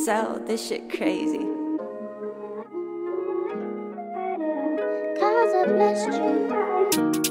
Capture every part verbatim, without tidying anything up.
sell. This shit crazy. Cause I blessed you.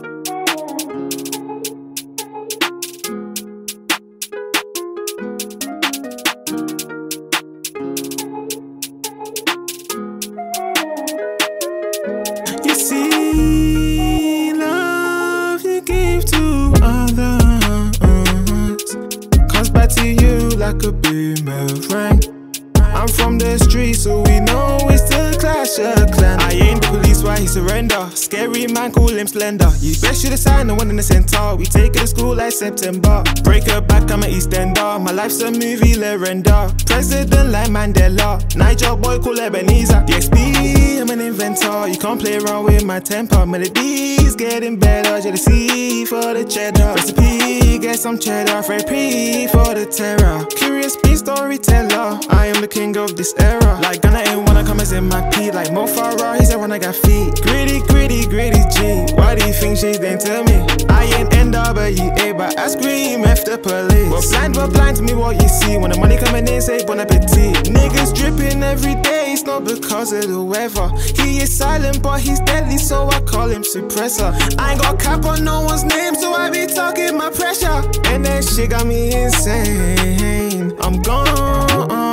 You see, love you gave to others comes back to you like a boomerang. I'm from the streets, so we know it's the Clash of Clans. I ain't the police, why he surrender? Scary man, call him Slender. You best should have signed the one in the center. We take it to school like September. Break her back, I'm an Eastender. My life's a movie, Lerenda. President like Mandela. Niger boy, call Ebenezer. D X P, I'm an inventor. You can't play around with my temper. Melodies getting better. Jealousy for the cheddar. Recipe, get some cheddar. Fred P for the terror. Curious beat storyteller. I am the king of this era. Like Ghana ain't wanna come as in my P. Like Mo Farah, he said when I got feet. Gritty, gritty, gritty G. Why do you think she didn't tell me? I ain't N W A, but I scream after police. But blind, but blind to me what you see. When the money coming in, say bon appetit. Niggas dripping every day, it's not because of the weather. He is silent, but he's deadly, so I call him suppressor. I ain't got cap on no one's name, so I be talking my pressure. And that shit got me insane. I'm gone.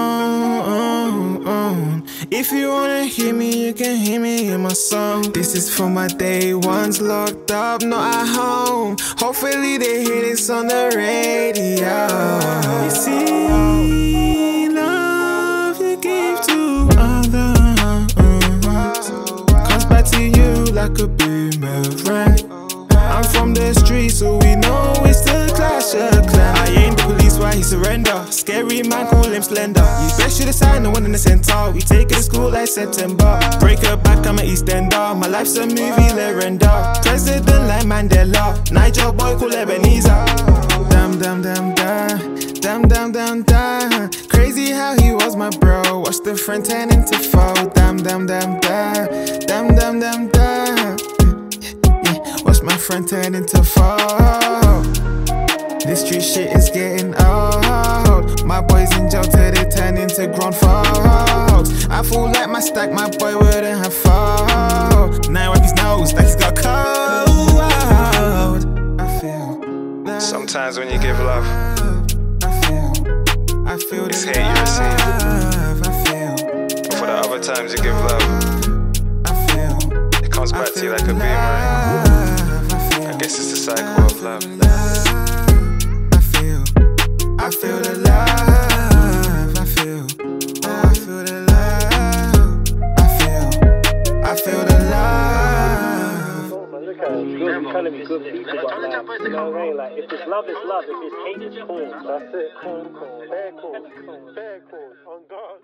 If you wanna hear me, you can hear me in my song. This is for my day ones locked up, not at home. Hopefully they hear this on the radio. You see, love you gave to others comes back to you like a boomerang. I'm from the streets, so we know it's the Clash of Clans. I ain't the police, why he surrender? Scary man, call him Slender. You best should have signed the one in the center. We take it to school like September. Break her back, I'm an Eastender. My life's a movie, Lerenda. President like Mandela. Niger boy, call Ebenezer. Damn, damn, damn, damn. Damn, damn, damn, damn. Crazy how he was my bro. Watch the friend turn into foe. Damn, damn, damn, damn. Damn, damn, damn, damn. Watch my friend turn into foe. This street shit is getting old. My boys in jail till they turn into grown folks. I feel like my stack, my boy wouldn't have fall. Now wipe his nose like he's got cold. I feel that sometimes when you give love, I feel, I feel it's the hate you receive. I feel, But for the other times you give love, I feel, it comes I back to feel you like a the boomerang. love, I feel, I guess it's the cycle of love. I feel, I feel the love. I feel, I feel the love. I feel, I feel the love. Look at it, you're trying to be good people, but like, you know what I mean? Like, if it's love, it's love. If it's hate, it's cool. That's it. Cool, cool. Very cool. Very cool. On God.